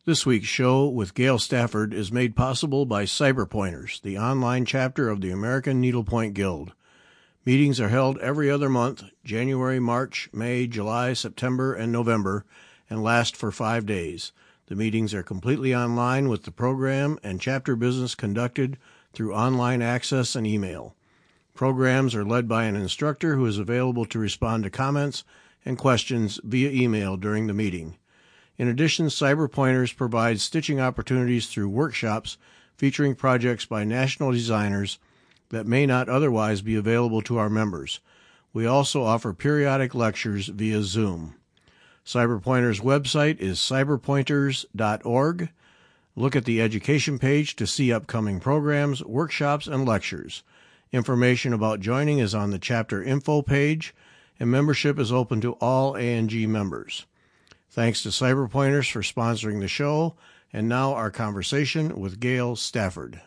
This week's show with Gail Stafford is made possible by Cyberpointers, the online chapter of the American Needlepoint Guild. Meetings are held every other month, January, March, May, July, September, and November, and last for 5 days. The meetings are completely online with the program and chapter business conducted through online access and email. Programs are led by an instructor who is available to respond to comments and questions via email during the meeting. In addition, Cyberpointers provides stitching opportunities through workshops featuring projects by national designers that may not otherwise be available to our members. We also offer periodic lectures via Zoom. Cyberpointers' website is cyberpointers.org. Look at the education page to see upcoming programs, workshops, and lectures. Information about joining is on the chapter info page, and membership is open to all A&G members. Thanks to Cyberpointers for sponsoring the show, and now our conversation with Gail Stafford.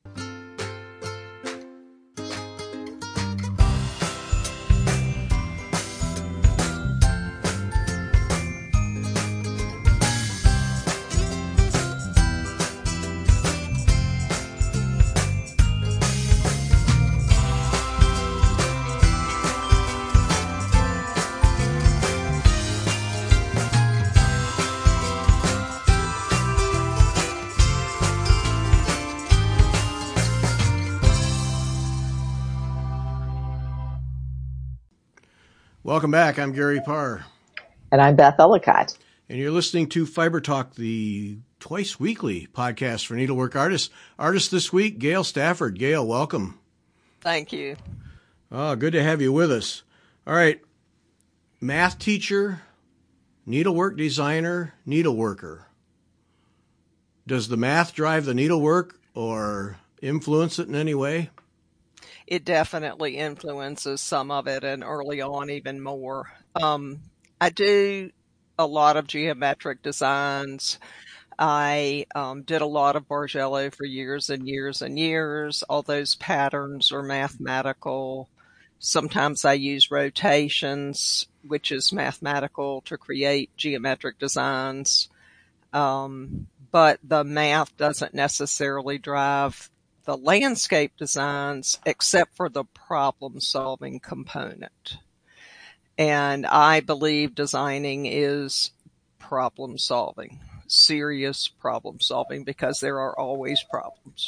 Welcome back. I'm Gary Parr. And I'm Beth Ellicott. And you're listening to Fiber Talk, the twice weekly podcast for needlework artists. Artist this week, Gail Stafford. Gail, welcome. Thank you. Oh, good to have you with us. All right. Math teacher, needlework designer, needleworker. Does the math drive the needlework or influence it in any way? It definitely influences some of it, and early on even more. I do a lot of geometric designs. I did a lot of Bargello for years and years and years. All those patterns are mathematical. Sometimes I use rotations, which is mathematical, to create geometric designs. But the math doesn't necessarily drive the landscape designs, except for the problem-solving component. And I believe designing is problem-solving, serious problem-solving, because there are always problems.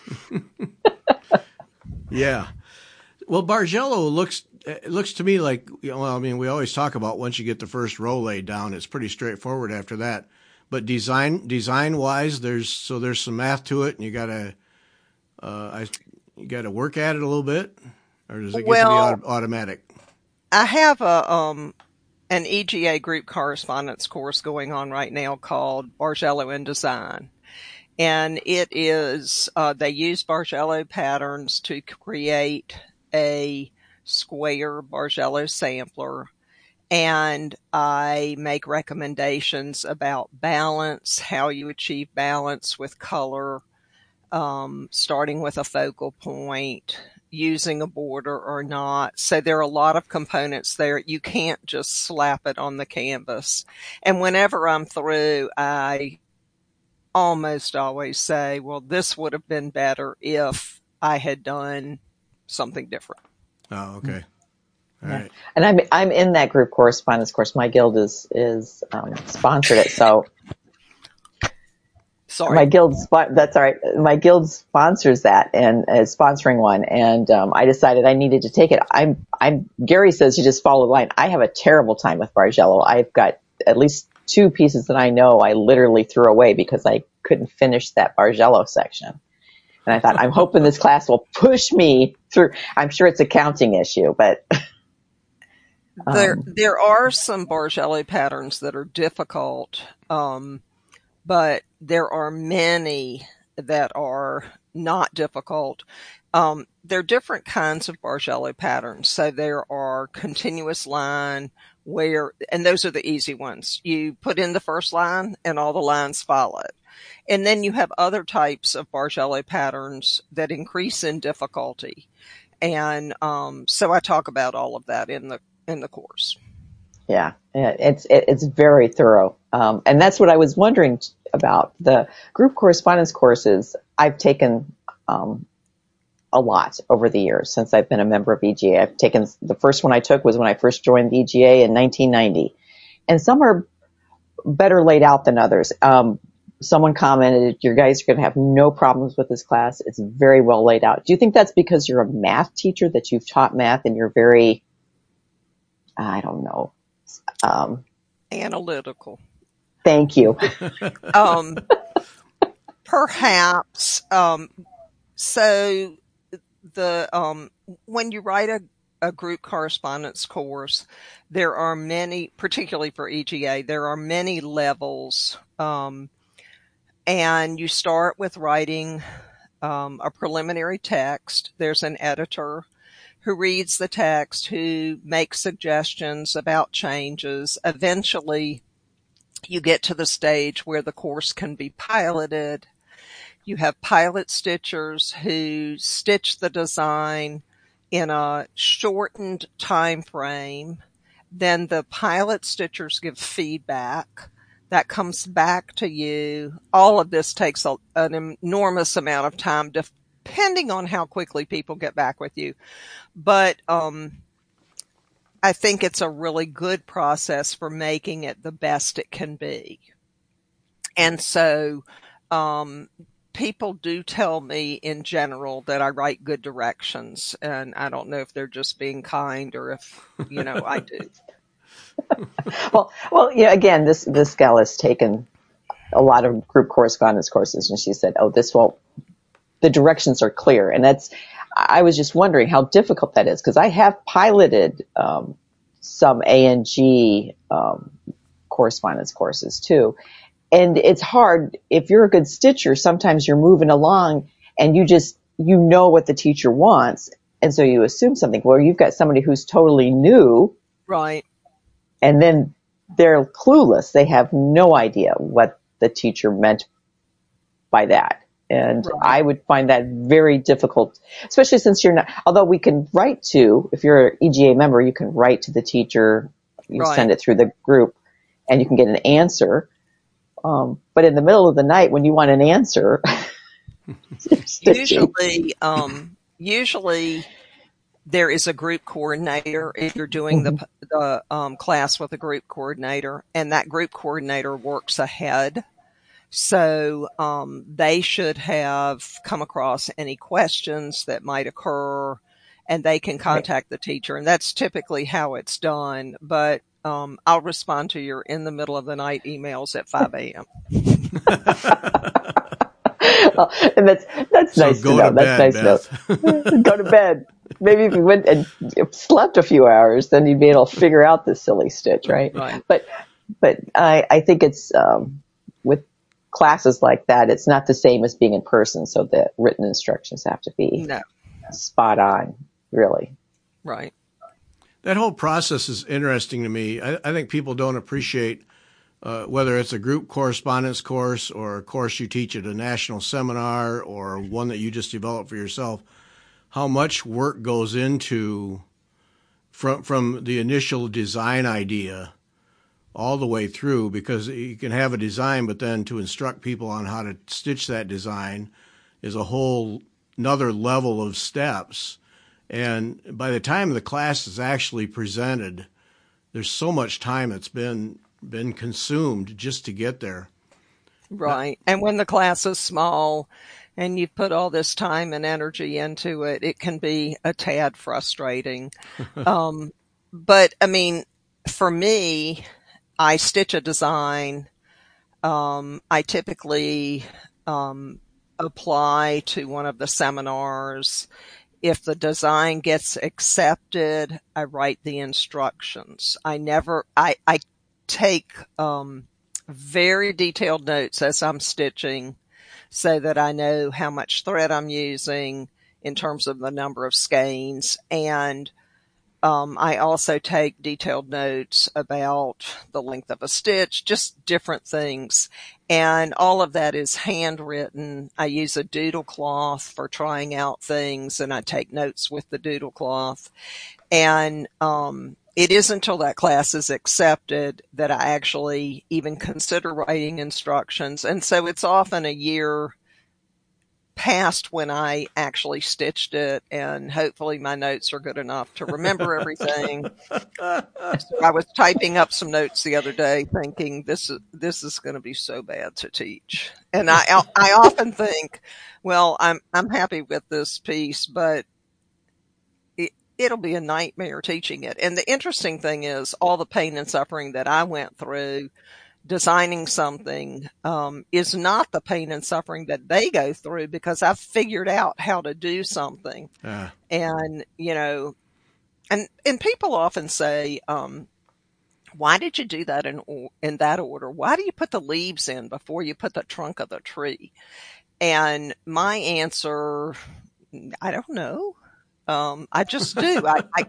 Yeah. Well, Bargello looks to me like, we always talk about once you get the first row laid down, it's pretty straightforward after that. But design-wise, there's some math to it, and you got to work at it a little bit, or does it get to be automatic? I have an EGA group correspondence course going on right now called Bargello in Design. And it is, they use Bargello patterns to create a square Bargello sampler. And I make recommendations about balance, how you achieve balance with color, starting with a focal point, using a border or not. So there are a lot of components there. You can't just slap it on the canvas. And whenever I'm through, I almost always say, well, this would have been better if I had done something different. Oh, okay. All right. And I'm in that group correspondence course. My guild is sponsored it, so sorry. That's all right. My guild sponsors that and is sponsoring one, and I decided I needed to take it. Gary says you just follow the line. I have a terrible time with Bargello. I've got at least 2 pieces that I know I literally threw away because I couldn't finish that Bargello section. And I thought, I'm hoping this class will push me through. I'm sure it's a counting issue, but there are some Bargello patterns that are difficult, but there are many that are not difficult. There are different kinds of Bargello patterns. So there are continuous line and those are the easy ones. You put in the first line and all the lines follow it. And then you have other types of Bargello patterns that increase in difficulty. And so I talk about all of that in the course. Yeah, it's very thorough. And that's what I was wondering about. The group correspondence courses I've taken a lot over the years since I've been a member of EGA. I've taken, the first one I took was when I first joined the EGA in 1990. And some are better laid out than others. Someone commented, "You guys are going to have no problems with this class. It's very well laid out." Do you think that's because you're a math teacher, that you've taught math and you're very, I don't know, analytical? Thank you. Perhaps. So when you write a group correspondence course, there are many, particularly for EGA, there are many levels. And you start with writing a preliminary text. There's an editor who reads the text, who makes suggestions about changes. Eventually, you get to the stage where the course can be piloted. You have pilot stitchers who stitch the design in a shortened time frame. Then the pilot stitchers give feedback. That comes back to you. All of this takes an enormous amount of time, depending on how quickly people get back with you. But I think it's a really good process for making it the best it can be. And so people do tell me in general that I write good directions. And I don't know if they're just being kind or if, I do. Well, yeah, again, this gal has taken a lot of group correspondence courses, and she said, the directions are clear. And I was just wondering how difficult that is, because I have piloted some A&G correspondence courses too. And it's hard. If you're a good stitcher, sometimes you're moving along and you know what the teacher wants. And so you assume something. Well, you've got somebody who's totally new. Right. And then they're clueless. They have no idea what the teacher meant by that. And right. I would find that very difficult, especially since you're not, although we can write to, if you're an EGA member, you can write to the teacher, you right. send it through the group, and you can get an answer. But in the middle of the night when you want an answer, usually there is a group coordinator if you're doing the class with a group coordinator, and that group coordinator works ahead. So they should have come across any questions that might occur, and they can contact the teacher. And that's typically how it's done. But I'll respond to your in the middle of the night emails at 5 a.m. Well, and that's so nice to know. That's nice to know. Go to bed. Maybe if you went and slept a few hours, then you'd be able to figure out this silly stitch, right? Right. But I think it's with classes like that, it's not the same as being in person. So the written instructions have to be spot on, really. Right. That whole process is interesting to me. I think people don't appreciate whether it's a group correspondence course or a course you teach at a national seminar or one that you just develop for yourself, how much work goes into from the initial design idea all the way through, because you can have a design, but then to instruct people on how to stitch that design is a whole another level of steps. And by the time the class is actually presented, there's so much time that's been consumed just to get there. Right. And when the class is small and you've put all this time and energy into it, it can be a tad frustrating. But I mean, for me, I stitch a design. I typically apply to one of the seminars. If the design gets accepted, I write the instructions. I take very detailed notes as I'm stitching so that I know how much thread I'm using in terms of the number of skeins. And I also take detailed notes about the length of a stitch, just different things. And all of that is handwritten. I use a doodle cloth for trying out things, and I take notes with the doodle cloth. And it isn't until that class is accepted that I actually even consider writing instructions. And so it's often a year past when I actually stitched it, and hopefully my notes are good enough to remember everything. So I was typing up some notes the other day thinking this is going to be so bad to teach. And I often think, well, I'm happy with this piece, but it'll be a nightmare teaching it. And the interesting thing is all the pain and suffering that I went through designing something is not the pain and suffering that they go through, because I've figured out how to do something. And, you know, and people often say, why did you do that in that order? Why do you put the leaves in before you put the trunk of the tree? And my answer, I don't know. I just do.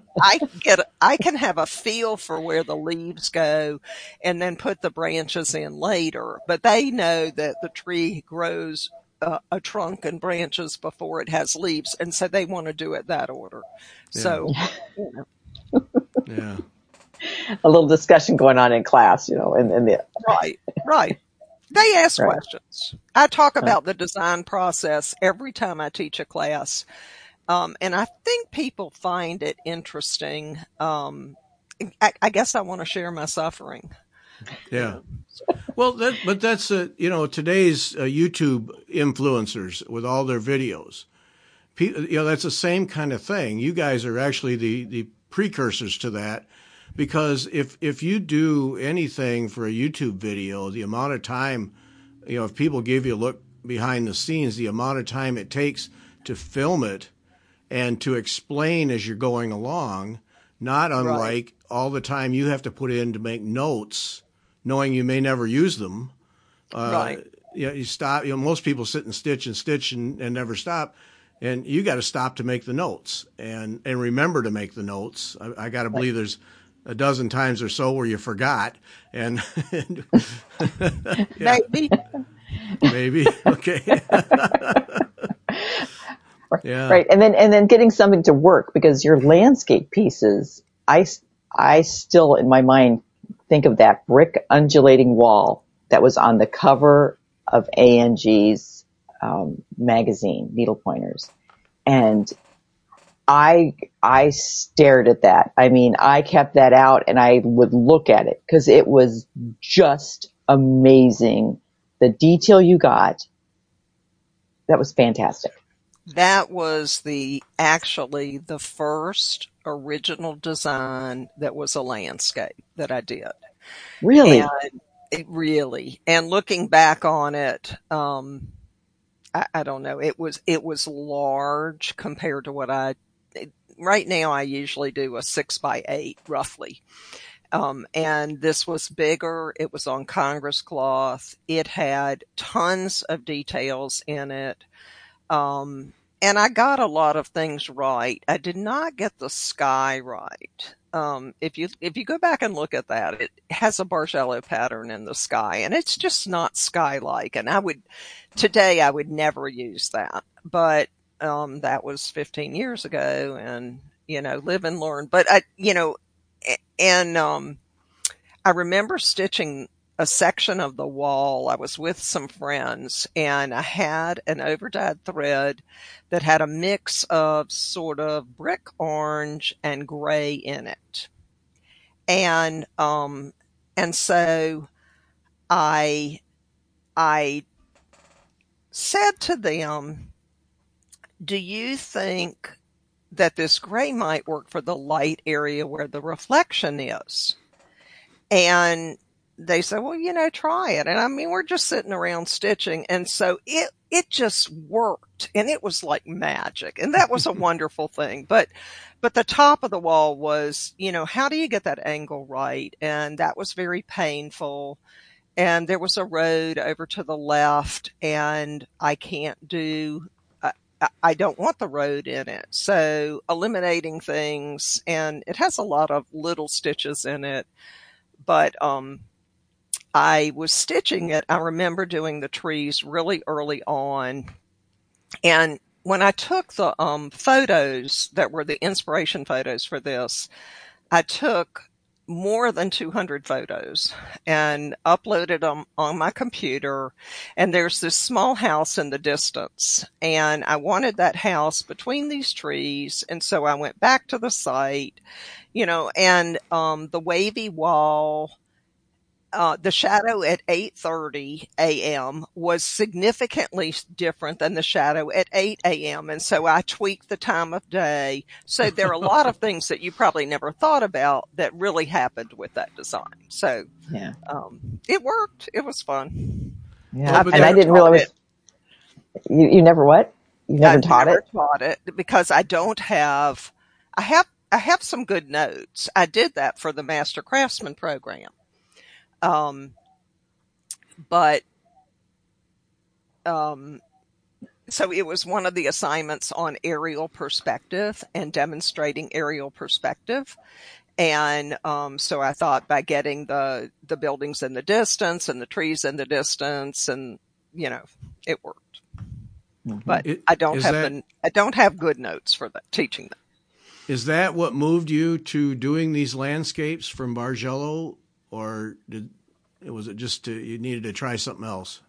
I can have a feel for where the leaves go and then put the branches in later, but they know that the tree grows a trunk and branches before it has leaves. And so they want to do it that order. Yeah. So, yeah. A little discussion going on in class, you know, Right. They ask questions. I talk about the design process every time I teach a class. And I think people find it interesting. I guess I want to share my suffering. Yeah. Well, that's today's YouTube influencers with all their videos. That's the same kind of thing. You guys are actually the precursors to that, because if you do anything for a YouTube video, the amount of time, if people give you a look behind the scenes, the amount of time it takes to film it and to explain as you're going along, not unlike all the time you have to put in to make notes, knowing you may never use them. You stop. Most people sit and stitch and never stop, and you got to stop to make the notes and remember to make the notes. I got to believe there's a dozen times or so where you forgot, and maybe okay. Yeah. Right. And then getting something to work, because your landscape pieces, I still in my mind think of that brick undulating wall that was on the cover of A&G's magazine, Needle Pointers. And I stared at that. I mean, I kept that out and I would look at it because it was just amazing. The detail you got, that was fantastic. That was actually the first original design that was a landscape that I did. Really? And looking back on it, I don't know. It was large compared to what right now I usually do a 6x8 roughly. And this was bigger. It was on Congress cloth. It had tons of details in it. And I got a lot of things right. I did not get the sky right. If you go back and look at that, it has a Bargello pattern in the sky, and it's just not sky-like. And today I would never use that, but, that was 15 years ago, and, live and learn. But I remember stitching a section of the wall. I was with some friends, and I had an overdyed thread that had a mix of sort of brick orange and gray in it. And so I said to them, do you think that this gray might work for the light area where the reflection is? And they said, well, try it. And I mean, we're just sitting around stitching. And so it just worked, and it was like magic. And that was a wonderful thing. But the top of the wall was, how do you get that angle right? And that was very painful. And there was a road over to the left, and I don't want the road in it. So eliminating things, and it has a lot of little stitches in it. But, I was stitching it. I remember doing the trees really early on. And when I took the photos that were the inspiration photos for this, I took more than 200 photos and uploaded them on my computer. And there's this small house in the distance, and I wanted that house between these trees. And so I went back to the site, and the wavy wall, the shadow at 8:30 a.m. was significantly different than the shadow at 8 a.m. And so I tweaked the time of day. So there are a lot of things that you probably never thought about that really happened with that design. So Yeah. It worked. It was fun. Yeah. And I didn't realize you never what? You never taught it? I never taught it because I have some good notes. I did that for the Master Craftsman program. So it was one of the assignments on aerial perspective and demonstrating aerial perspective. And so I thought by getting the buildings in the distance and the trees in the distance, and it worked. But I don't have good notes for that, teaching them. Is that what moved you to doing these landscapes from Bargello, or was it just you needed to try something else?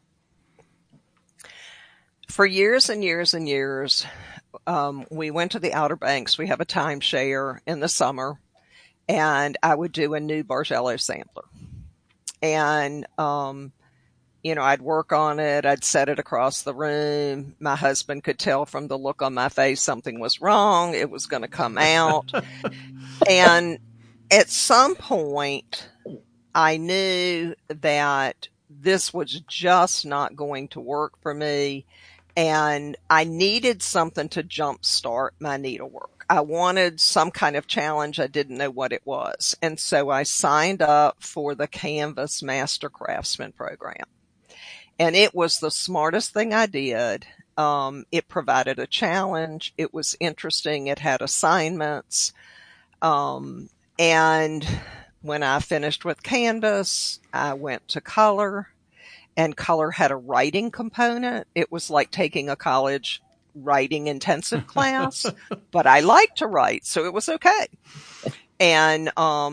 For years and years and years, we went to the Outer Banks. We have a timeshare in the summer, and I would do a new Bargello sampler. And, I'd work on it. I'd set it across the room. My husband could tell from the look on my face something was wrong. It was going to come out. And at some point, I knew that this was just not going to work for me. And I needed something to jumpstart my needlework. I wanted some kind of challenge. I didn't know what it was. And so I signed up for the Canvas Master Craftsman program. And it was the smartest thing I did. It provided a challenge. It was interesting. It had assignments. And when I finished with Canvas, I went to Color. And Color had a writing component. It was like taking a college writing intensive class, but I like to write, so it was okay. And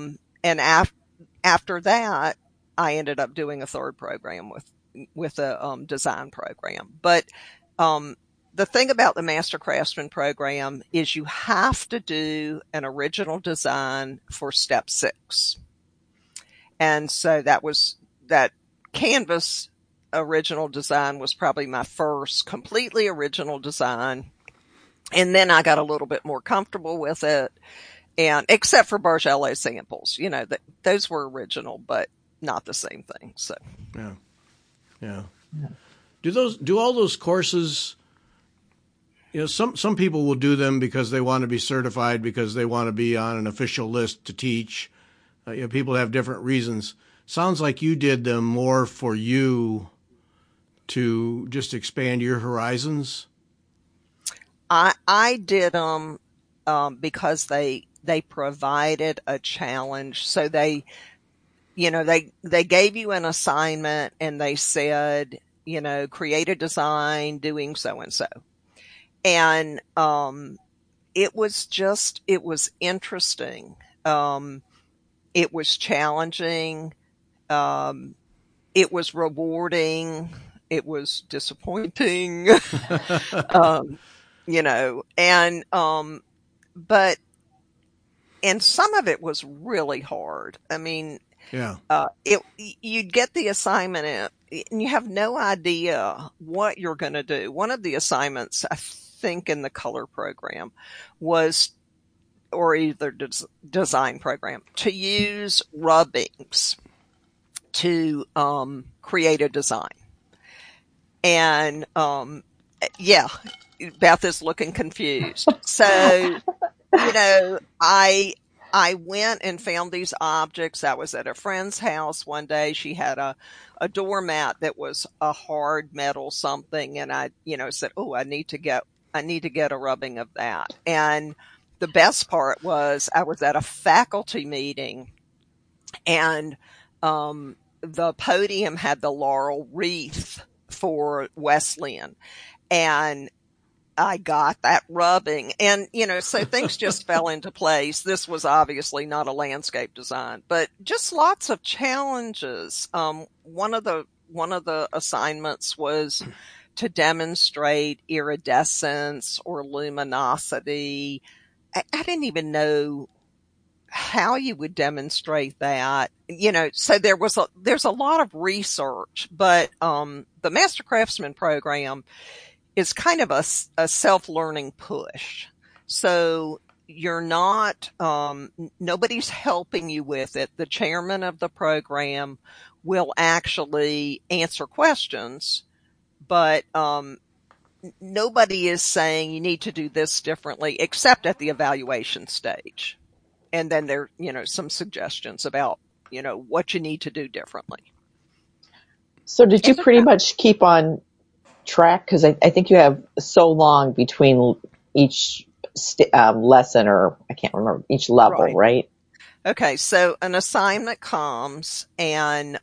after that, I ended up doing a third program with a design program. But the thing about the Master Craftsman program is you have to do an original design for step 6. And so that Canvas original design was probably my first completely original design. And then I got a little bit more comfortable with it. And except for Bargello samples, those were original, but not the same thing. So, yeah. Do all those courses, some people will do them because they want to be certified, because they want to be on an official list to teach. People have different reasons. Sounds like you did them more for you to just expand your horizons. I did them because they provided a challenge. So they gave you an assignment and they said, create a design doing so and so. And it was interesting. It was challenging. It was rewarding. It was disappointing, and some of it was really hard. I mean, you'd get the assignment and you have no idea what you're going to do. One of the assignments, I think in the Color program was, or either design program, to use rubbings to create a design. And Beth is looking confused. So, I went and found these objects. I was at a friend's house one day. She had a doormat that was a hard metal something, and I, said, "Oh, I need to get a rubbing of that." And the best part was I was at a faculty meeting, and the podium had the laurel wreath for Wesleyan. And I got that rubbing. And, so things just fell into place. This was obviously not a landscape design, but just lots of challenges. One of the assignments was to demonstrate iridescence or luminosity. I didn't even know how you would demonstrate that, so there's a lot of research, but, the Master Craftsman program is kind of a self-learning push. So you're not, nobody's helping you with it. The chairman of the program will actually answer questions, but, nobody is saying you need to do this differently except at the evaluation stage. And then there, some suggestions about, what you need to do differently. So did you pretty much keep on track? Because I think you have so long between each lesson, or I can't remember, each level, right? Okay, so an assignment comes and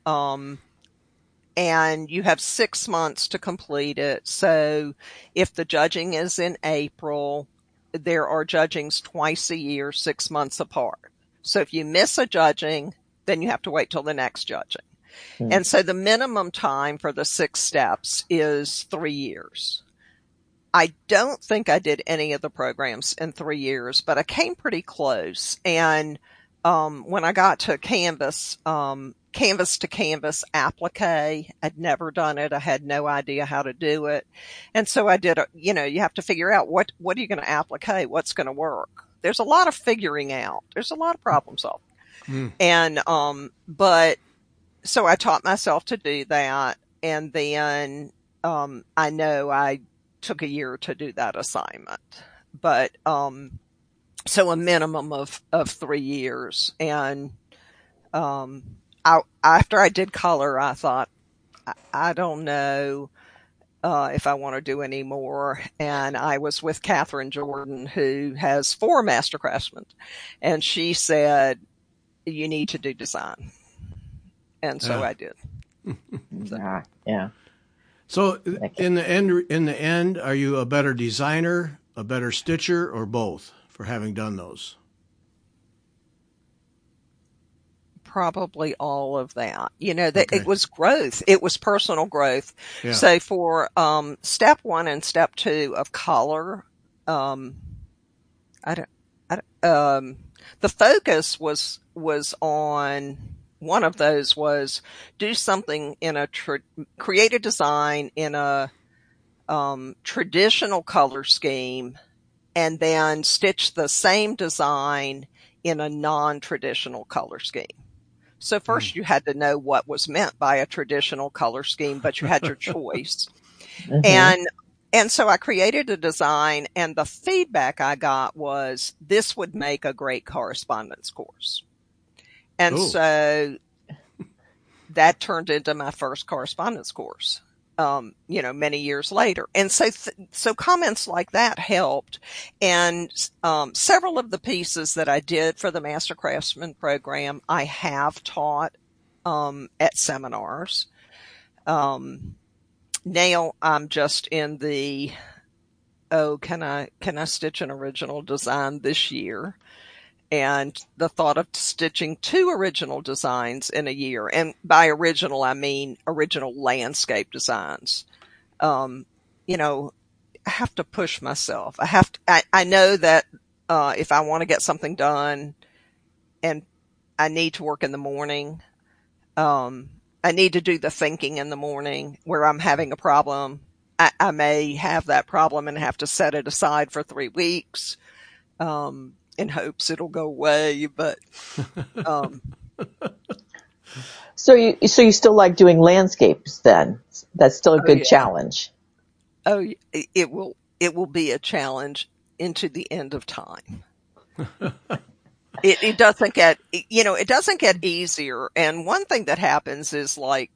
you have 6 months to complete it. So if the judging is in April, there are judgings twice a year, 6 months apart. So if you miss a judging, then you have to wait till the next judging. Mm-hmm. And so the minimum time for the 6 steps is 3 years. I don't think I did any of the programs in 3 years, but I came pretty close. And when I got to Canvas to Canvas applique, I'd never done it. I had no idea how to do it. And so I did, you have to figure out what are you going to applique? What's going to work? There's a lot of figuring out. There's a lot of problem solving. And, but so I taught myself to do that. And then, I know I took a year to do that assignment, but, so a minimum of 3 years. And, after I did color, I thought, I don't know, if I want to do any more. And I was with Catherine Jordan, who has 4 Master Craftsmen. And she said, you need to do design. And so I did. Yeah. So in the end, are you a better designer, a better stitcher, or both for having done those? Probably all of that. It was growth. It was personal growth. Yeah. So for step 1 and step 2 of color, the focus was on, one of those was do something in create a design in a traditional color scheme, and then stitch the same design in a non-traditional color scheme. So first you had to know what was meant by a traditional color scheme, but you had your choice. Mm-hmm. And so I created a design, and the feedback I got was this would make a great correspondence course. And so that turned into my first correspondence course, many years later. And so comments like that helped. And, several of the pieces that I did for the Master Craftsman program, I have taught, at seminars. Now I'm just in the, can I stitch an original design this year? And the thought of stitching 2 original designs in a year, and by original, I mean original landscape designs. I have to push myself. I know that, if I want to get something done and I need to work in the morning, I need to do the thinking in the morning where I'm having a problem. I may have that problem and have to set it aside for 3 weeks. In hopes it'll go away, but, So you still like doing landscapes then? That's still a good challenge. Oh, it will be a challenge into the end of time. It doesn't get, it doesn't get easier. And one thing that happens is like,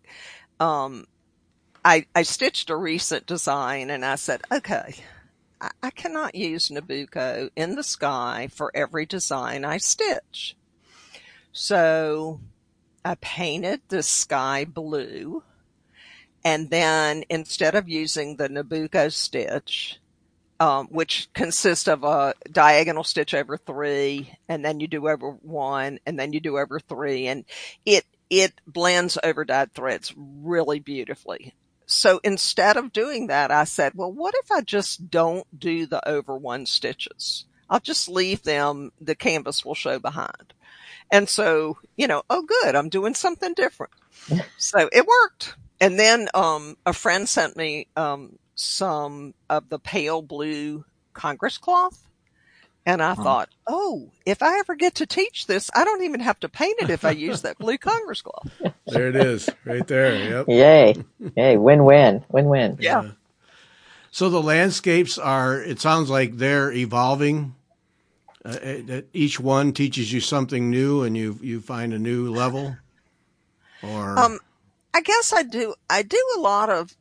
I stitched a recent design and I said, okay, I cannot use Nabucco in the sky for every design I stitch. So I painted the sky blue, and then instead of using the Nabucco stitch, which consists of a diagonal stitch over 3, and then you do over 1, and then you do over 3, and it blends over dyed threads really beautifully. So instead of doing that, I said, well, what if I just don't do the over 1 stitches? I'll just leave them. The canvas will show behind. And so, oh good, I'm doing something different. So it worked. And then, a friend sent me, some of the pale blue Congress cloth. And I thought, oh, if I ever get to teach this, I don't even have to paint it if I use that blue Congress cloth. There it is, right there. Yep. Yay. Win-win. Win-win. Yeah. So the landscapes it sounds like they're evolving. Each one teaches you something new and you find a new level. Or I guess I do a lot of,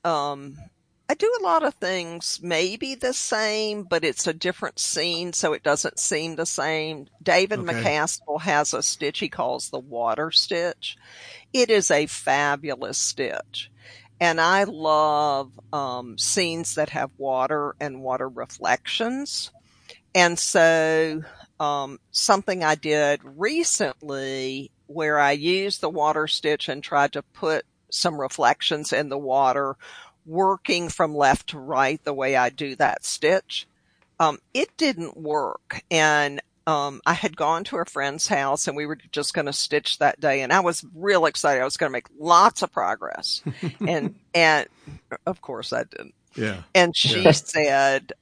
I do a lot of things maybe the same, but it's a different scene, so it doesn't seem the same. David McCaskill has a stitch he calls the water stitch. It is a fabulous stitch. And I love scenes that have water and water reflections. And so something I did recently where I used the water stitch and tried to put some reflections in the water, working from left to right the way I do that stitch. It didn't work. And I had gone to a friend's house and we were just going to stitch that day. And I was real excited. I was going to make lots of progress. and of course I didn't. Yeah. And she said,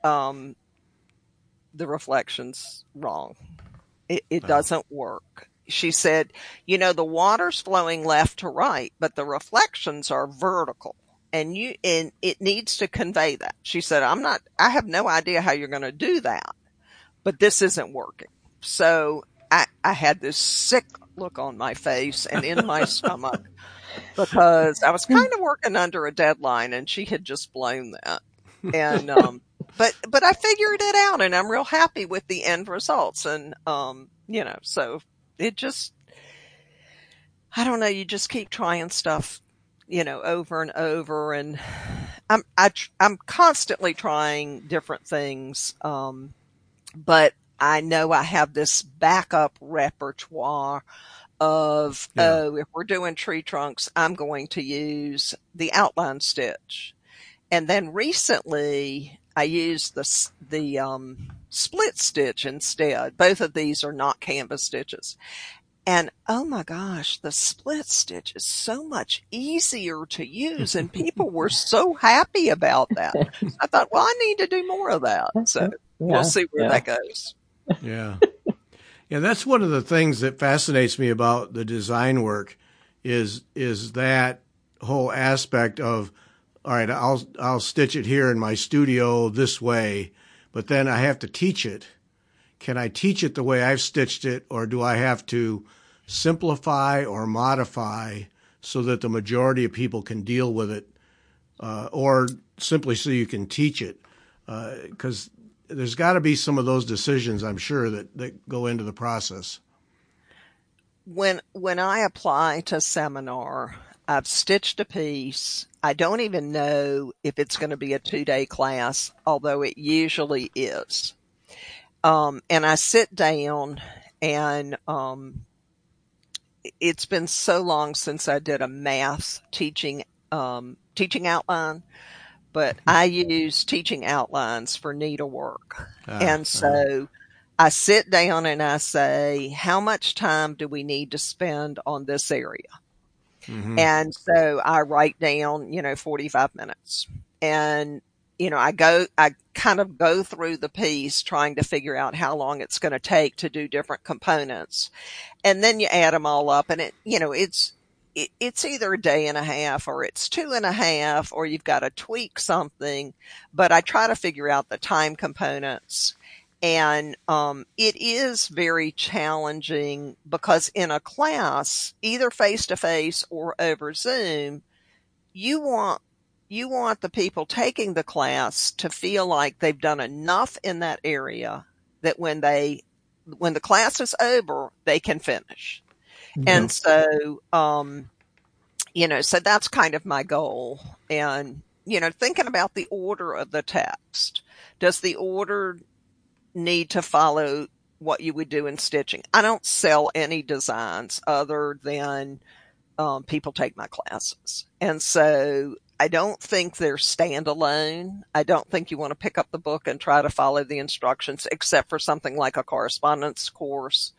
the reflection's wrong. It doesn't work. She said, the water's flowing left to right, but the reflections are vertical. And it needs to convey that. She said, I have no idea how you're going to do that, but this isn't working. So I had this sick look on my face and in my stomach because I was kind of working under a deadline and she had just blown that. And, but I figured it out and I'm real happy with the end results. And, so it just, I don't know, you just keep trying stuff over and over, and I'm constantly trying different things. But I know I have this backup repertoire of, if we're doing tree trunks, I'm going to use the outline stitch. And then recently I used the split stitch instead. Both of these are not canvas stitches. And oh my gosh, the split stitch is so much easier to use and people were so happy about that. I thought, well, I need to do more of that. So we'll see where that goes. Yeah. Yeah. That's one of the things that fascinates me about the design work is that whole aspect of, all right, I'll stitch it here in my studio this way, but then I have to teach it. Can I teach it the way I've stitched it, or do I have to simplify or modify so that the majority of people can deal with it, or simply so you can teach it? Because there's got to be some of those decisions, I'm sure, that go into the process. When I apply to seminar, I've stitched a piece. I don't even know if it's going to be a 2-day class, although it usually is. And I sit down and, it's been so long since I did a math teaching outline, but I use teaching outlines for needlework. And so I sit down and I say, how much time do we need to spend on this area? Mm-hmm. And so I write down, 45 minutes. And, I kind of go through the piece trying to figure out how long it's going to take to do different components. And then you add them all up and it's either a day and a half or it's 2.5, or you've got to tweak something, but I try to figure out the time components. And, it is very challenging because in a class, either face to face or over Zoom, you want the people taking the class to feel like they've done enough in that area that when the class is over, they can finish. Mm-hmm. And so, so that's kind of my goal. And, thinking about the order of the text. Does the order need to follow what you would do in stitching? I don't sell any designs other than people take my classes. And so I don't think they're standalone. I don't think you want to pick up the book and try to follow the instructions, except for something like a correspondence course,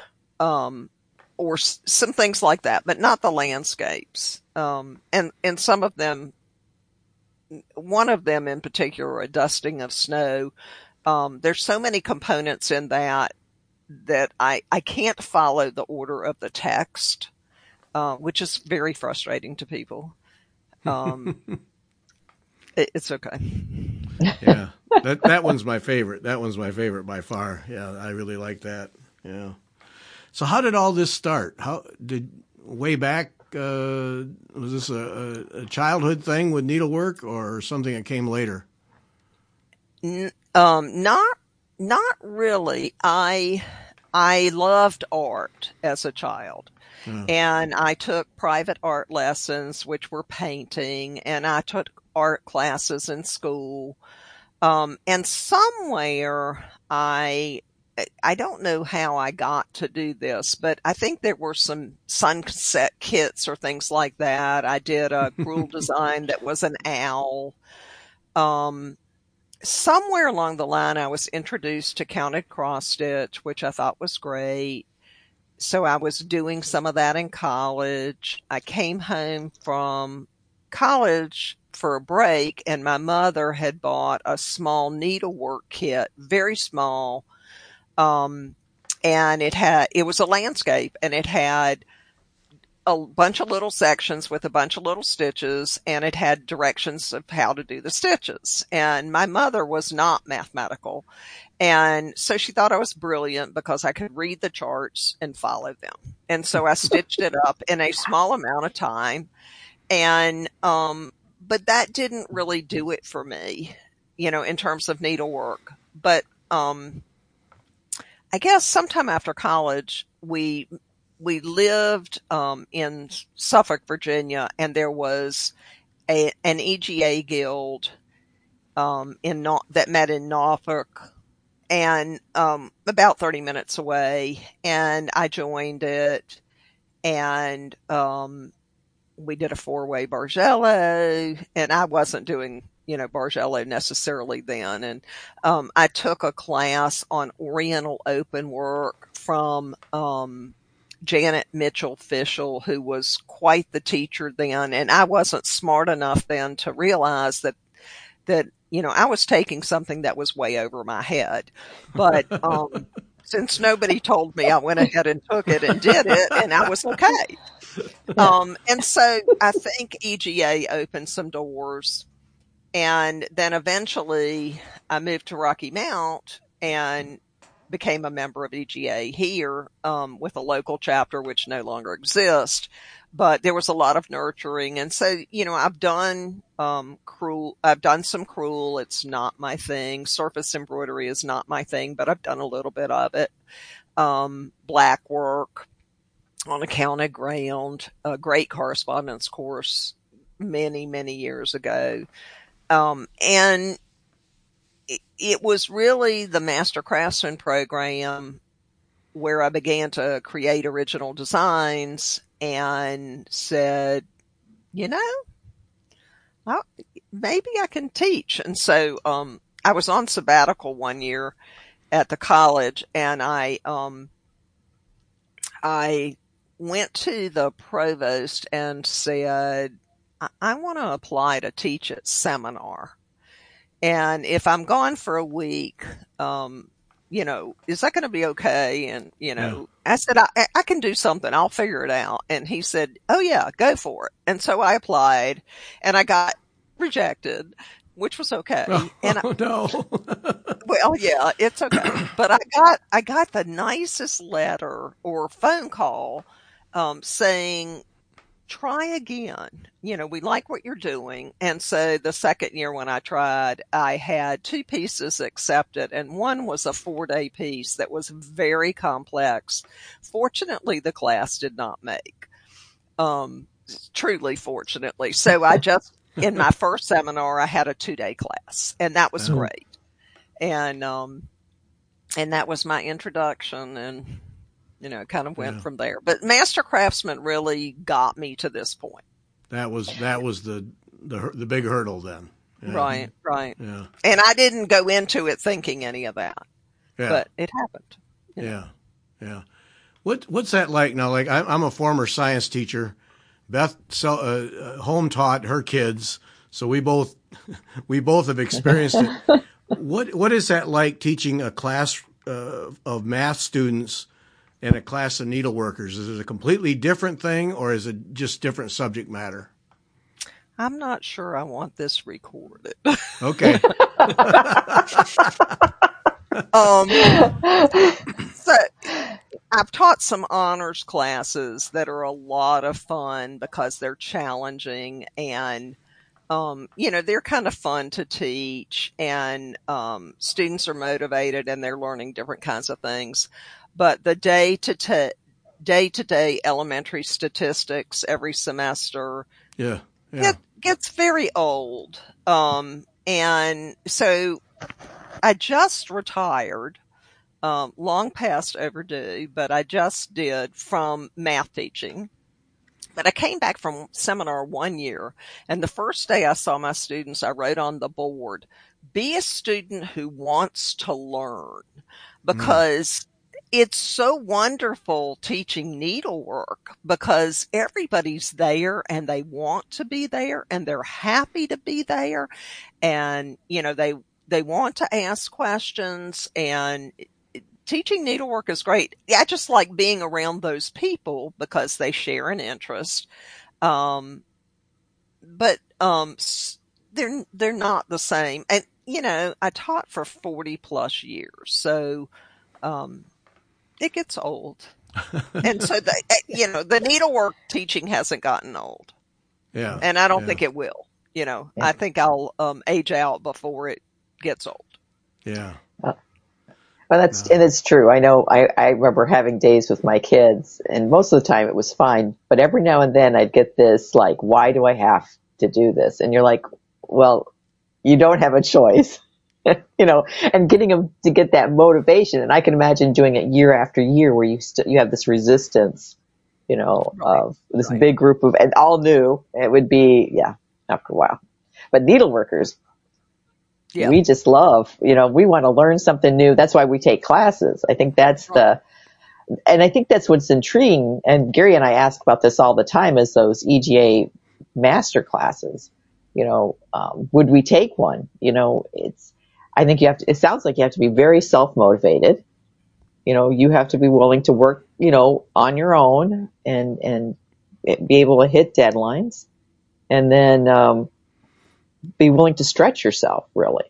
or some things like that, but not the landscapes. And some of them, one of them in particular, a dusting of snow. There's so many components in that I can't follow the order of the text, which is very frustrating to people. It's okay. Yeah. That one's my favorite. That one's my favorite by far. Yeah. I really like that. Yeah. So how did all this start? Way back, was this a childhood thing with needlework or something that came later? Not really. I loved art as a child. And I took private art lessons, which were painting, and I took art classes in school. And somewhere I don't know how I got to do this, but I think there were some sunset kits or things like that. I did a crewel design that was an owl. Somewhere along the line, I was introduced to counted cross stitch, which I thought was great. So I was doing some of that in college. I came home from college for a break, and my mother had bought a small needlework kit, very small. And it was a landscape, and it had a bunch of little sections with a bunch of little stitches, and it had directions of how to do the stitches. And my mother was not mathematical. And so she thought I was brilliant because I could read the charts and follow them. And so I stitched it up in a small amount of time. And, but that didn't really do it for me, in terms of needlework. But, I guess sometime after college, we lived, in Suffolk, Virginia, and there was an EGA guild, that met in Norfolk, and about 30 minutes away, and I joined it, and we did a 4-way Bargello, and I wasn't doing Bargello necessarily then, and I took a class on Oriental open work from Janet Mitchell Fishel, who was quite the teacher then, and I wasn't smart enough then to realize that I was taking something that was way over my head. But since nobody told me, I went ahead and took it and did it, and I was okay. And so I think EGA opened some doors. And then eventually I moved to Rocky Mount and became a member of EGA here, with a local chapter, which no longer exists. But there was a lot of nurturing. And so, I've done, crewel. I've done some crewel. It's not my thing. Surface embroidery is not my thing, but I've done a little bit of it. Black work on a counted ground, a great correspondence course many, many years ago. And it was really the Master Craftsman program where I began to create original designs and said, well, maybe I can teach. And so, I was on sabbatical one year at the college, and I went to the provost and said, I want to apply to teach at seminar. And if I'm gone for a week, is that going to be okay? And, I said, I can do something. I'll figure it out. And he said, oh yeah, go for it. And so I applied, and I got rejected, which was okay. No. Well, yeah, it's okay. But I got the nicest letter or phone call, saying, try again. We like what you're doing. And so the second year when I tried, I had 2 pieces accepted, and one was a 4-day piece that was very complex. Fortunately, the class did not make. Truly fortunately. So I just, in my first seminar, I had a 2-day class, and that was great. And that was my introduction, and it kind of went Yeah. from there. But Master Craftsman really got me to this point. That was the big hurdle then. Yeah. Right, right. Yeah. And I didn't go into it thinking any of that, Yeah. but it happened. Yeah. Yeah. What's that like now? Like I'm a former science teacher. Beth home taught her kids, so we both have experienced it. What is that like teaching a class of math students and a class of needleworkers? Is it a completely different thing, or is it just different subject matter? I'm not sure I want this recorded. Okay. So I've taught some honors classes that are a lot of fun because they're challenging and they're kind of fun to teach, and students are motivated and they're learning different kinds of things. But the day-to-day elementary statistics every semester gets very old. And so I just retired, long past overdue, but I just did from math teaching. But I came back from seminar one year, and the first day I saw my students, I wrote on the board, be a student who wants to learn, because it's so wonderful teaching needlework because everybody's there and they want to be there and they're happy to be there. And, they want to ask questions, and teaching needlework is great. I just like being around those people because they share an interest. But they're not the same. And, I taught for 40 plus years. So, it gets old. And so the needlework teaching hasn't gotten old. Yeah. And I don't think it will. I think I'll age out before it gets old. Yeah. Well, and it's true. I know I remember having days with my kids, and most of the time it was fine. But every now and then I'd get this, like, why do I have to do this? And you're like, well, you don't have a choice, and getting them to get that motivation. And I can imagine doing it year after year where you have this resistance, of this big group of, and all new. It would be, after a while. But needleworkers, we just love, we want to learn something new. That's why we take classes. I think that's and I think that's what's intriguing. And Gary and I ask about this all the time, is those EGA master classes. Would we take one? I think it sounds like you have to be very self-motivated. You have to be willing to work, on your own and be able to hit deadlines, and then, be willing to stretch yourself, really,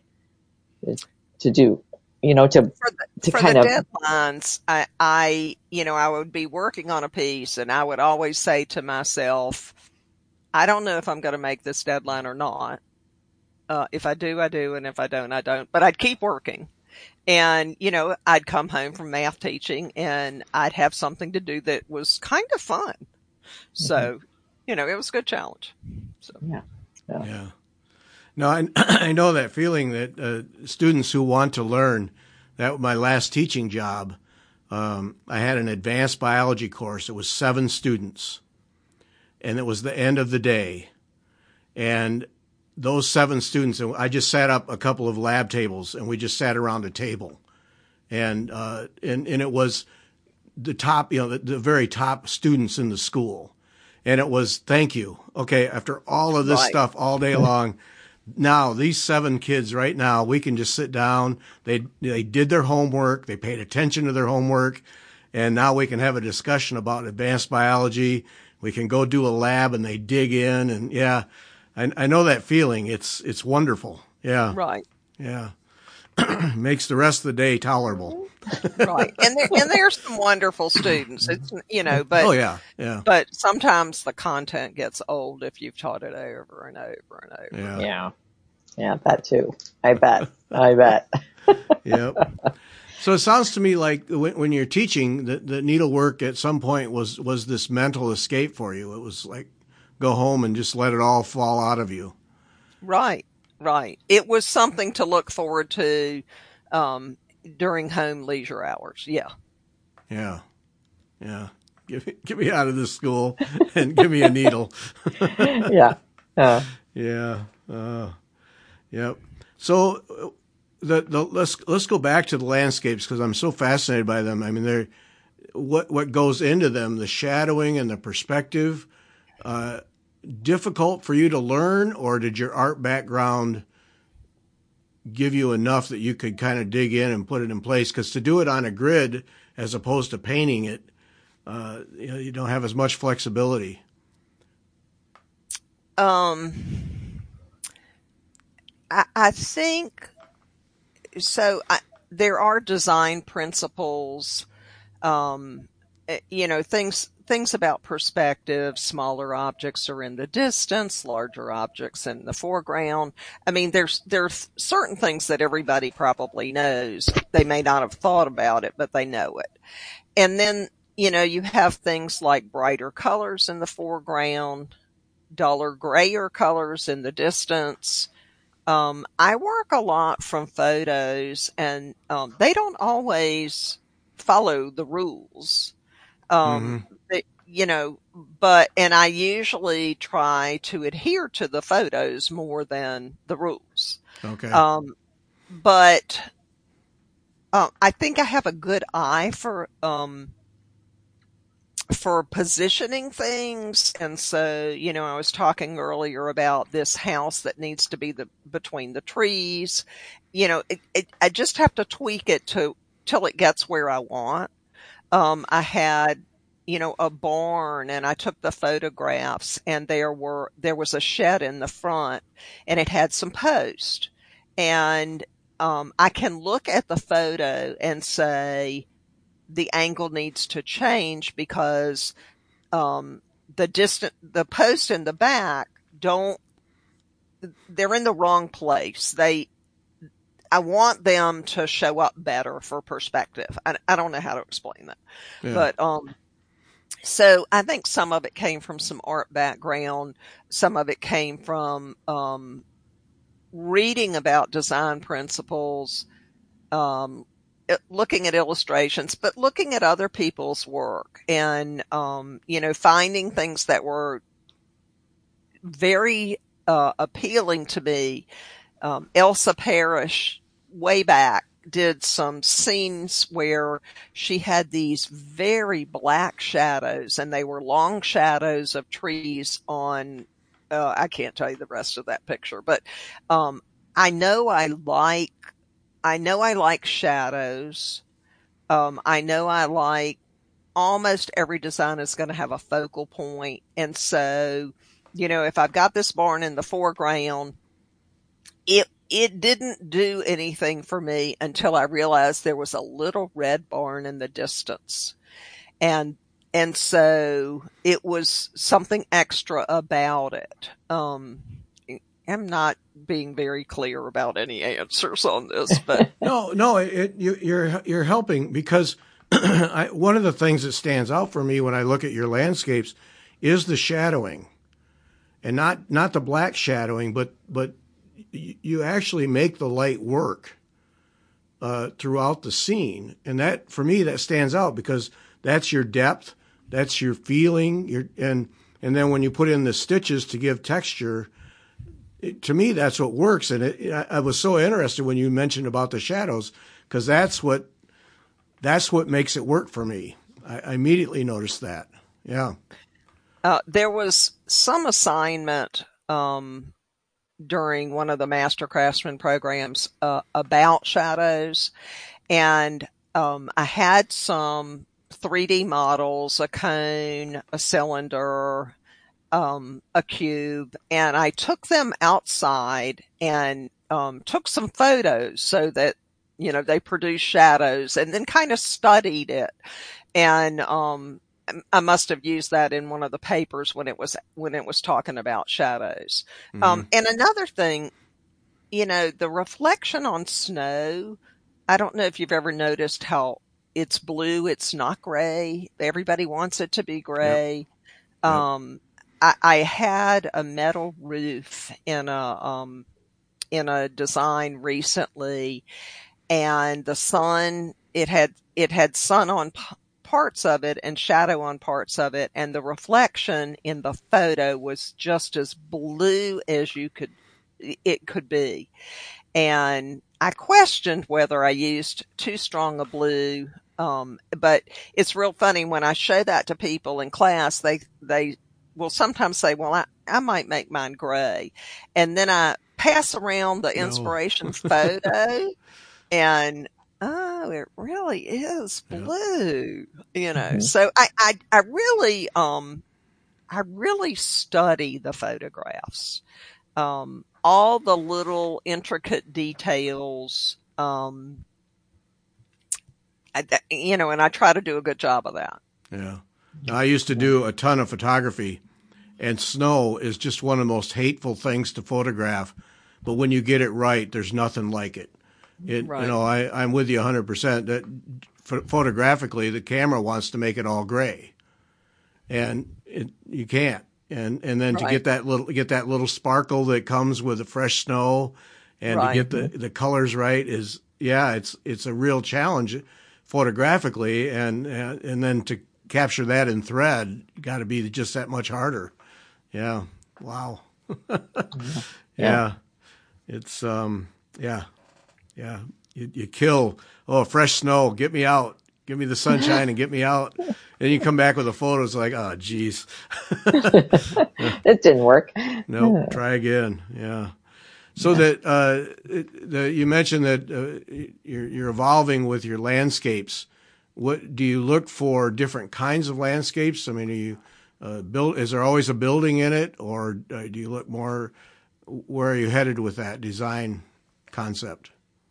to do, for kind of deadlines. I would be working on a piece, and I would always say to myself, I don't know if I'm going to make this deadline or not. If I do, I do, and if I don't, I don't. But I'd keep working, and I'd come home from math teaching, and I'd have something to do that was kind of fun. So, it was a good challenge. So yeah. No, I know that feeling that students who want to learn. That was my last teaching job. I had an advanced biology course. It was 7 students, and it was the end of the day. And those 7 students, I just sat up a couple of lab tables, and we just sat around a table, and it was the top, the very top students in the school, and it was thank you. Okay, after all of this stuff all day long. Now, these 7 kids right now, we can just sit down. They did their homework. They paid attention to their homework. And now we can have a discussion about advanced biology. We can go do a lab, and they dig in. And I know that feeling. It's wonderful. Yeah. Right. Yeah. Makes the rest of the day tolerable. Right. And there's some wonderful students. It's, but, oh yeah. Yeah. But sometimes the content gets old if you've taught it over and over and over. Yeah. Yeah, that too. I bet. Yep. So it sounds to me like when you're teaching, the needlework at some point was this mental escape for you. It was like go home and just let it all fall out of you. Right. Right. It was something to look forward to during home leisure hours. Yeah. Yeah. Yeah. Get me out of this school and give me a needle. Yeah. Yeah. Yep. So let's go back to the landscapes because I'm so fascinated by them. I mean, they're what goes into them, the shadowing and the perspective. Difficult for you to learn, or did your art background give you enough that you could kind of dig in and put it in place? Because to do it on a grid as opposed to painting it, you don't have as much flexibility. I think so. There are design principles, things about perspective. Smaller objects are in the distance, larger objects in the foreground. I mean, there's certain things that everybody probably knows. They may not have thought about it, but they know it. And then, you have things like brighter colors in the foreground, duller grayer colors in the distance. I work a lot from photos, and they don't always follow the rules. Mm-hmm. And I usually try to adhere to the photos more than the rules. Okay. But I think I have a good eye for positioning things. And so, I was talking earlier about this house that needs to be between the trees. I just have to tweak it till it gets where I want. I had, a barn, and I took the photographs, and there was a shed in the front, and it had some posts. And I can look at the photo and say, the angle needs to change because the post in the back they're in the wrong place. I want them to show up better for perspective. I don't know how to explain that. Yeah. But so I think some of it came from some art background. Some of it came from reading about design principles, looking at illustrations, but looking at other people's work and, finding things that were very appealing to me. Elsa Parrish, way back, did some scenes where she had these very black shadows, and they were long shadows of trees on, I can't tell you the rest of that picture, but I know I like shadows. I know I like almost every design is going to have a focal point. And so, if I've got this barn in the foreground, it didn't do anything for me until I realized there was a little red barn in the distance. And so it was something extra about it. I'm not being very clear about any answers on this, but no, you're helping because one of the things that stands out for me when I look at your landscapes is the shadowing, and not the black shadowing, but you actually make the light work throughout the scene, and that for me that stands out because that's your depth, that's your feeling, and then when you put in the stitches to give texture. To me, that's what works, and I was so interested when you mentioned about the shadows because that's what makes it work for me. I immediately noticed that. Yeah. There was some assignment during one of the Master Craftsman programs about shadows, and I had some 3D models, a cone, a cylinder, a cube, and I took them outside and took some photos so that they produced shadows, and then kind of studied it. And I must have used that in one of the papers when it was talking about shadows. Mm-hmm. And another thing, the reflection on snow. I don't know if you've ever noticed how it's blue, it's not gray. Everybody wants it to be gray. Yep. I had a metal roof in a design recently, and the sun, it had sun on parts of it and shadow on parts of it, and the reflection in the photo was just as blue as it could be. And I questioned whether I used too strong a blue. But it's real funny when I show that to people in class, they will sometimes say, well, I might make mine gray. And then I pass around the No. inspiration photo and, oh, it really is Yeah. blue, Mhm. So I really study the photographs. All the little intricate details, and I try to do a good job of that. Yeah. Now, I used to do a ton of photography, and snow is just one of the most hateful things to photograph. But when you get it right, there's nothing like it. Right. I'm with you 100% that photographically, the camera wants to make it all gray, and you can't. And then to Right. get that little sparkle that comes with the fresh snow, and to Right. get the colors right is, yeah, it's a real challenge photographically, and then to capture that in thread got to be just that much harder. Yeah. Wow. Yeah. It's yeah. Yeah. You kill, oh, fresh snow, get me out. Give me the sunshine and get me out. And you come back with a photo, it's like, oh, geez. It didn't work. Nope, try again. Yeah. So that you mentioned that you're evolving with your landscapes. What do you look for? Different kinds of landscapes? I mean, are you is there always a building in it, or do you look more? Where are you headed with that design concept?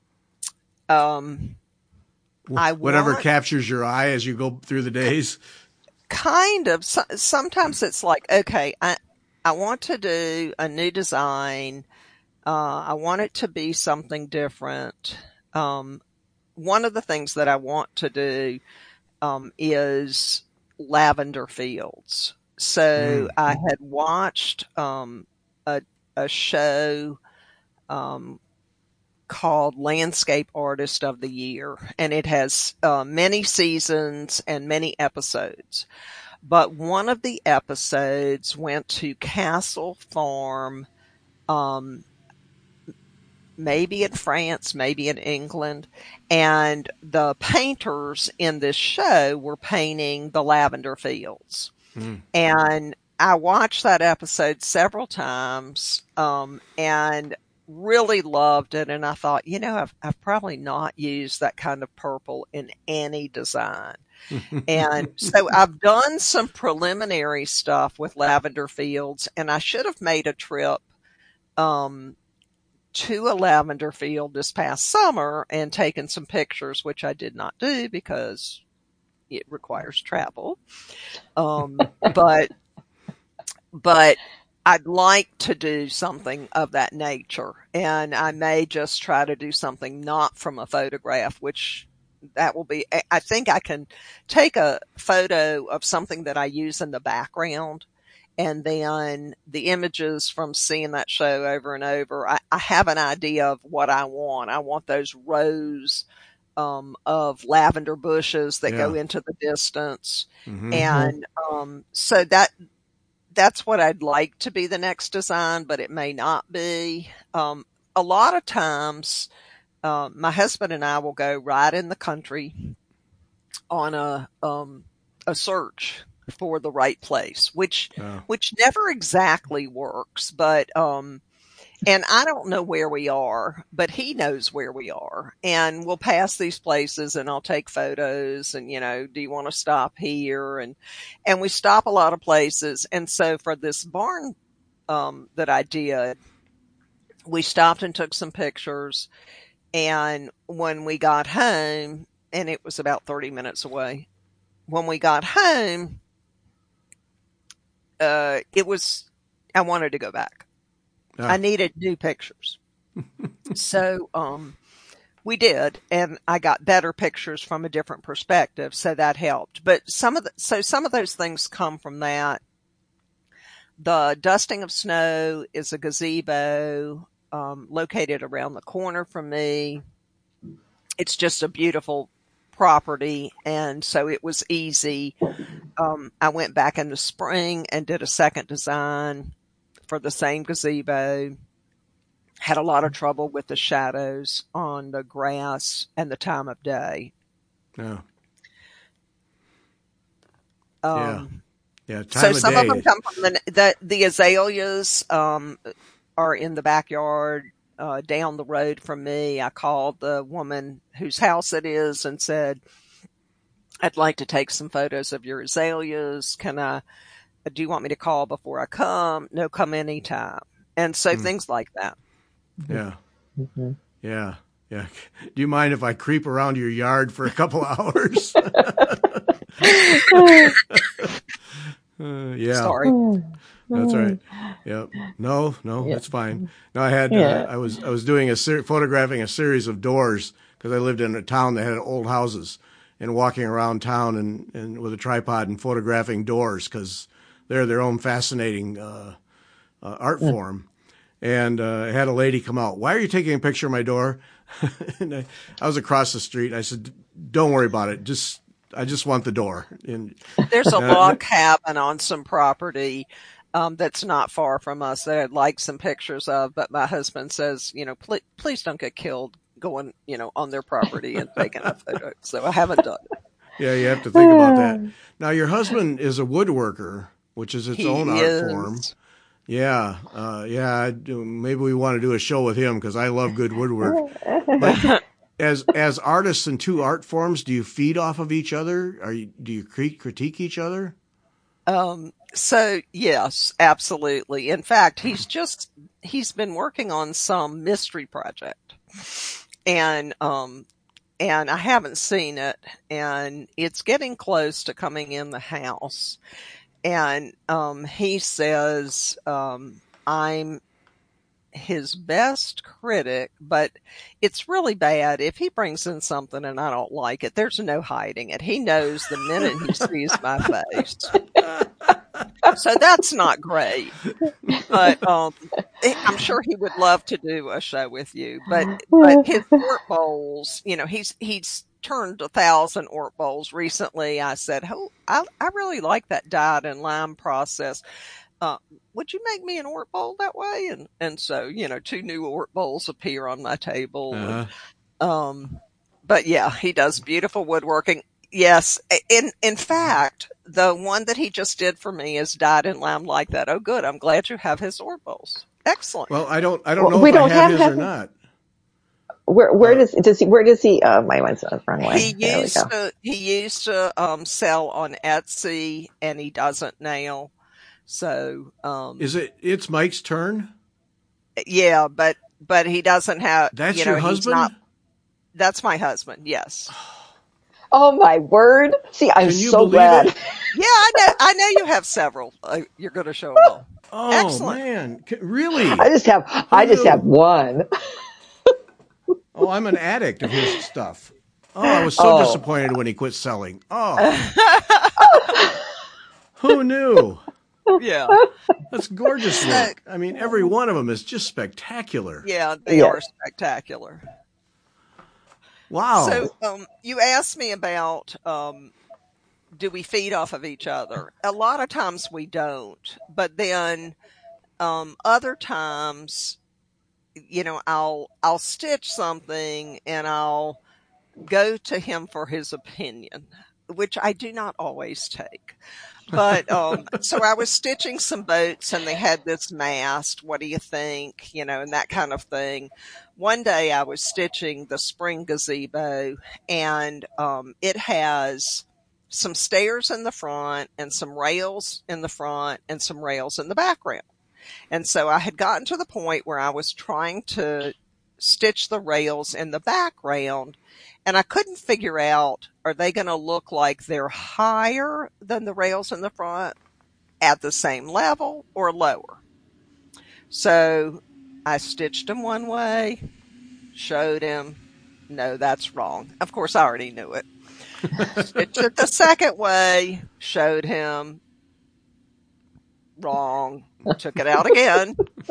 Um, I Whatever want captures your eye as you go through the days. kind of, sometimes it's like, okay, I want to do a new design. I want it to be something different. Um, One of the things that I want to do, is lavender fields. So Mm. I had watched, a, a show, um, called Landscape Artist of the Year, and it has many seasons and many episodes. But one of the episodes went to Castle Farm, um, maybe in France, maybe in England, and the painters in this show were painting the lavender fields. Mm. And I watched that episode several times, and really loved it. And I thought, I've probably not used that kind of purple in any design. And so I've done some preliminary stuff with lavender fields, and I should have made a trip, um, to a lavender field this past summer and taken some pictures, which I did not do because it requires travel. But I'd like to do something of that nature, and I may just try to do something not from a photograph, which that will be, I think I can take a photo of something that I use in the background, and then the images from seeing that show over and over, I have an idea of what I want. I want those rows, of lavender bushes that go Yeah. into the distance. Mm-hmm. And, so that's what I'd like to be the next design, but it may not be. A lot of times, my husband and I will go right in the country on a search for the right place, which Yeah. never exactly works, but, and I don't know where we are, but he knows where we are. And we'll pass these places and I'll take photos and, do you want to stop here? And we stop a lot of places. And so for this barn, that I did, we stopped and took some pictures. And when we got home, and it was about 30 minutes away, when we got home, I wanted to go back. I Ah. needed new pictures. So, we did, and I got better pictures from a different perspective, so that helped. But some of those things come from that. The dusting of snow is a gazebo, located around the corner from me. it's just a beautiful property. And so it was easy. I went back in the spring and did a second design for the same gazebo. Had a lot of trouble with the shadows on the grass and the time of day. Yeah. So Time of some day. of them come from the azaleas, are in the backyard, down the road from me. I called the woman whose house it is and said, I'd like to take some photos of your azaleas. Do you want me to call before I come? No, come anytime. And so things like that. Yeah. Yeah. Yeah. Do you mind if I creep around your yard for a couple hours? Yeah. Sorry. That's right. Yeah. No, that's fine. No, I had, I was doing photographing a series of doors because I lived in a town that had old houses, and walking around town and with a tripod and photographing doors because they're their own fascinating art form. And I had a lady come out. Why are you taking a picture of my door? And I was across the street. I said, "Don't worry about it. I just want the door." And there's a log cabin on some property that's not far from us that I'd like some pictures of, but my husband says, please don't get killed going, on their property and taking a photo. So I haven't done it. Yeah, you have to think about that. Now, your husband is a woodworker, which is its own art form. Yeah, maybe we want to do a show with him because I love good woodwork. But as artists in two art forms, do you feed off of each other? Do you critique each other? So yes, absolutely. In fact, he's been working on some mystery project, and I haven't seen it, and it's getting close to coming in the house. And he says, I'm his best critic, but it's really bad. If he brings in something and I don't like it, there's no hiding it. He knows the minute he sees my face. So that's not great. But I'm sure he would love to do a show with you. But his Ort bowls, he's turned 1,000 Ort bowls recently. I said, I really like that dyed and lime process. Would you make me an Ort bowl that way? And so, 2 new Ort bowls appear on my table. Uh-huh. But yeah, he does beautiful woodworking. Yes. In fact, the one that he just did for me is dyed in lime like that. Oh, good. I'm glad you have his Ort bowls. Excellent. Well, I don't know if I have his or not. Where does he, my one's the wrong way. He used to sell on Etsy, and he doesn't now. So, it's Mike's turn? Yeah, but he doesn't have. That's your husband? That's my husband. Yes. Oh my word! See, I'm so glad. Yeah, I know you have several. You're going to show them all. Oh, excellent, man! Really? I just have one. Oh, I'm an addict of his stuff. Oh, I was so disappointed when he quit selling. Oh, who knew? Yeah, that's gorgeous work. I mean, every one of them is just spectacular. Yeah, they are spectacular. Wow. So, you asked me about, do we feed off of each other? A lot of times we don't, but then, other times, I'll stitch something and I'll go to him for his opinion, which I do not always take. But, so I was stitching some boats and they had this mast. What do you think? And that kind of thing. One day I was stitching the spring gazebo, and, it has some stairs in the front and some rails in the front and some rails in the background. And so I had gotten to the point where I was trying to stitch the rails in the background, and I couldn't figure out, are they going to look like they're higher than the rails in the front, at the same level, or lower? So I stitched them one way, showed him, no, that's wrong. Of course, I already knew it. Stitched it the second way, showed him, wrong. Took it out again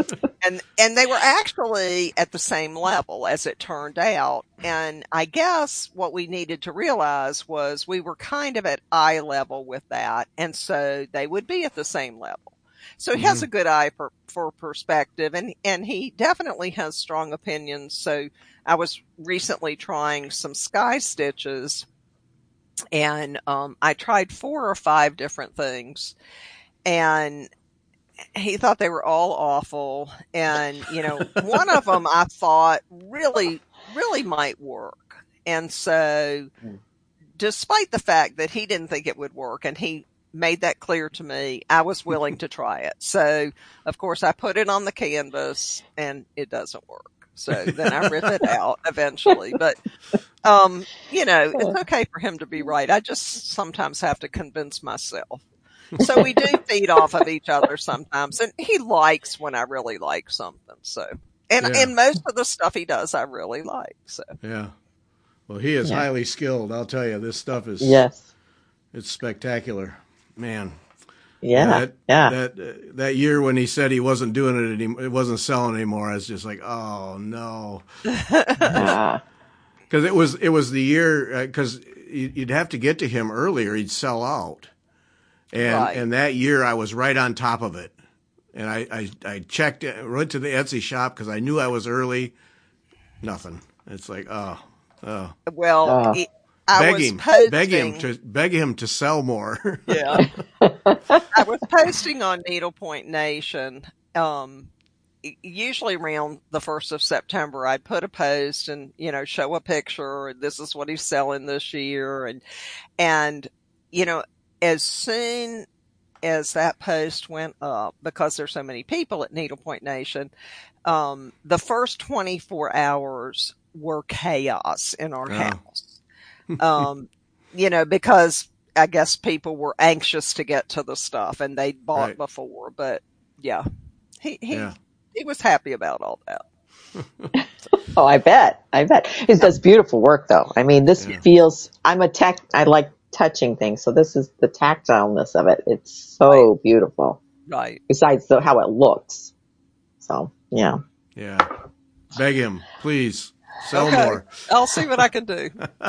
And they were actually at the same level, as it turned out. And I guess what we needed to realize was we were kind of at eye level with that. And so they would be at the same level. So he has a good eye for perspective, and he definitely has strong opinions. So I was recently trying some sky stitches, and I tried 4 or 5 different things, and he thought they were all awful. And, one of them I thought really, really might work. And so despite the fact that he didn't think it would work, and he made that clear to me, I was willing to try it. So of course I put it on the canvas and it doesn't work. So then I rip it out eventually. But, it's okay for him to be right. I just sometimes have to convince myself. So we do feed off of each other sometimes, and he likes when I really like something. So, and most of the stuff he does, I really like. So, yeah. Well, he is highly skilled. I'll tell you, this stuff is, it's spectacular, man. Yeah. That year when he said he wasn't doing it anymore, it wasn't selling anymore, I was just like, oh no. Because it was the year, because you'd have to get to him earlier, he'd sell out. And that year I was right on top of it. And I checked it, went to the Etsy shop because I knew I was early. Nothing. It's like, oh. Well, beg him to sell more. Yeah. I was posting on Needlepoint Nation. Usually around the 1st of September, I'd put a post and, show a picture. This is what he's selling this year. And, as soon as that post went up, because there's so many people at Needlepoint Nation, the first 24 hours were chaos in our house. Because I guess people were anxious to get to the stuff and they'd bought before, but he was happy about all that. Oh, I bet. It does beautiful work though. I mean, this feels, I like touching things. So this is the tactileness of it. It's so beautiful. Right. Besides how it looks. So, yeah. Yeah. Beg him, please. Sell more. I'll see what I can do.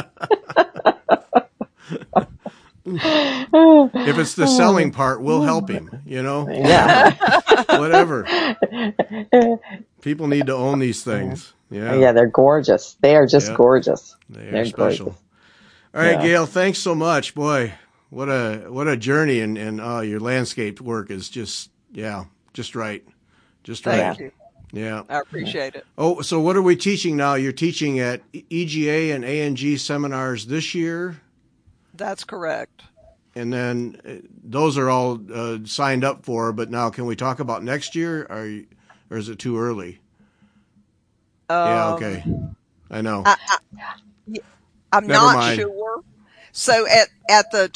If it's the selling part, we'll help him, Yeah. Whatever. People need to own these things. Yeah. Yeah, they're gorgeous. They are just gorgeous. They're special. Gorgeous. All right, Gail, thanks so much. Boy, what a journey, and your landscape work is just right. Just right. Thank you. Yeah. I appreciate it. Oh, so what are we teaching now? You're teaching at EGA and ANG seminars this year? That's correct. And then those are all signed up for, but now can we talk about next year, or is it too early? Yeah, okay. I know. I'm not sure. So at the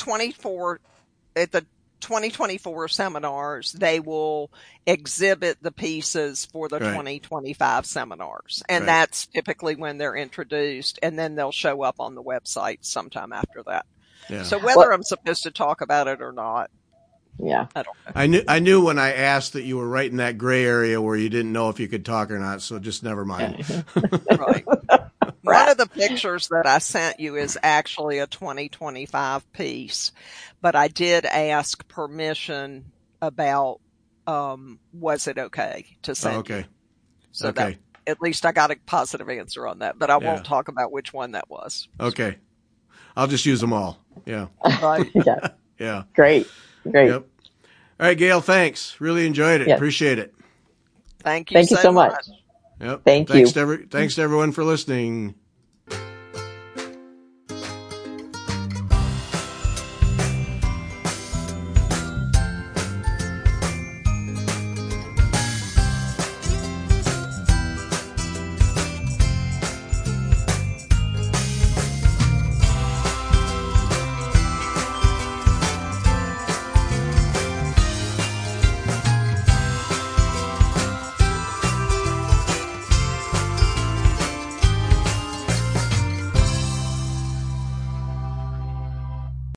2024 seminars, they will exhibit the pieces for the 2025 seminars. And that's typically when they're introduced, and then they'll show up on the website sometime after that. Yeah. So whether I'm supposed to talk about it or not, I don't know. I knew when I asked that you were right in that gray area where you didn't know if you could talk or not, so just never mind. Right. One of the pictures that I sent you is actually a 2025 piece, but I did ask permission about was it okay to send you. So that at least I got a positive answer on that, but I won't talk about which one that was. Okay. I'll just use them all. Yeah. Right. Yeah. Great. Yep. All right, Gail, thanks. Really enjoyed it. Yes. Appreciate it. Thank you so much. Yep. Thanks you. Thanks to everyone for listening.